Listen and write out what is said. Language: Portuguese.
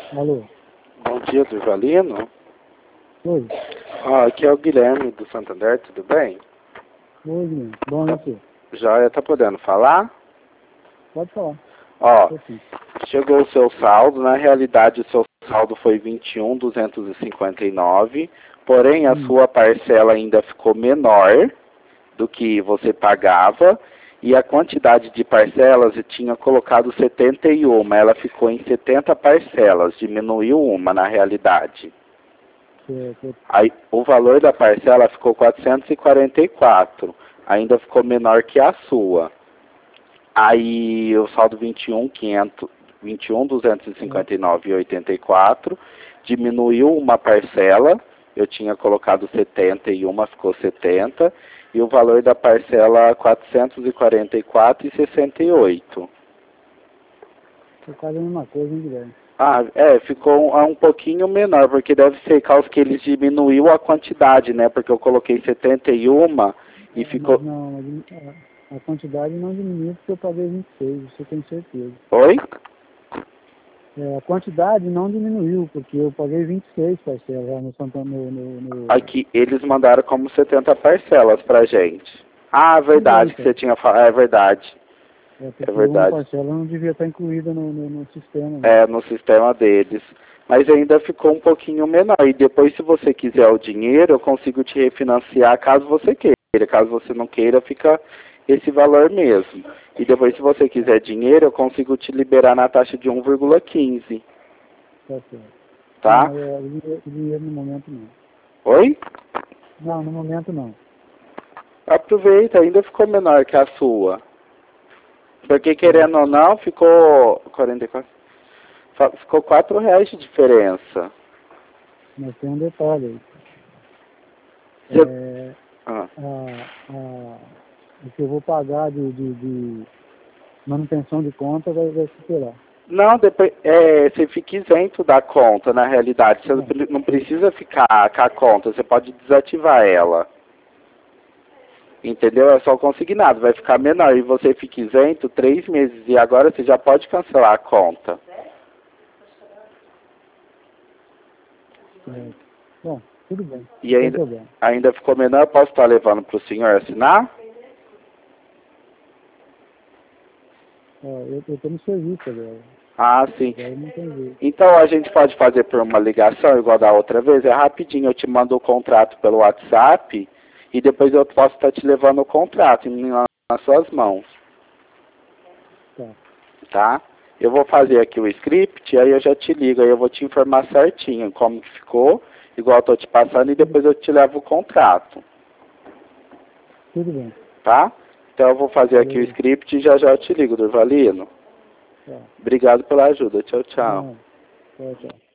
Alô? Bom dia, Durvalino. Oi? Aqui é o Guilherme do Santander, tudo bem? Oi, Guilherme. Bom, e você? Joia, tá podendo falar? Pode falar. Ó, Tô sim. chegou o seu saldo, na realidade o seu saldo foi 21.259, porém a sua parcela ainda ficou menor do que você pagava e a quantidade de parcelas eu tinha colocado 71, ela ficou em 70 parcelas, diminuiu uma na realidade. Aí, o valor da parcela ficou 444, ainda ficou menor que a sua. Aí o saldo 21.259,84 diminuiu uma parcela, eu tinha colocado 70 e uma ficou 70, e o valor da parcela 444,68. Foi quase a mesma coisa, hein, Guilherme? Ficou um pouquinho menor, porque deve ser causa que eles diminuiu a quantidade, né? Porque eu coloquei 71 e ficou... Não, a quantidade não diminuiu porque eu paguei 26, isso eu tenho certeza. Oi? A quantidade não diminuiu, porque eu paguei 26 parcelas lá no Santander. Aqui, eles mandaram como 70 parcelas pra gente. Verdade, que você tinha falado. É verdade. Porque uma verdade. parcela não devia estar incluída no sistema. Né? No sistema deles. Mas ainda ficou um pouquinho menor. E depois, se você quiser o dinheiro, eu consigo te refinanciar caso você queira. Caso você não queira, fica esse valor mesmo. E depois, se você quiser dinheiro, eu consigo te liberar na taxa de 1,15. Tá certo. Tá? Não, dinheiro no momento não. Oi? Não, no momento não. Aproveita, ainda ficou menor que a sua. Porque querendo ou não, ficou 44. Ficou R$4 de diferença. Mas tem um detalhe aí. O que eu vou pagar de manutenção de conta vai superar. Não, depois você fica isento da conta, na realidade. Você não precisa ficar com a conta, você pode desativar ela. Entendeu? É só o consignado, vai ficar menor. E você fica isento 3 meses. E agora você já pode cancelar a conta. Bom, tudo bem. E ainda ficou menor, posso estar levando para o senhor assinar? Eu estou no serviço agora. Sim. Então a gente pode fazer por uma ligação, igual da outra vez. É rapidinho, eu te mando o contrato pelo WhatsApp e depois eu posso estar te levando o contrato nas suas mãos. Tá? Eu vou fazer aqui o script, aí eu já te ligo, aí eu vou te informar certinho como que ficou, igual eu tô te passando, e depois eu te levo o contrato. Tudo bem. Tá? Então eu vou fazer aqui o script e já eu te ligo, Durvalino. Obrigado pela ajuda. Tchau, tchau. Tchau, tchau.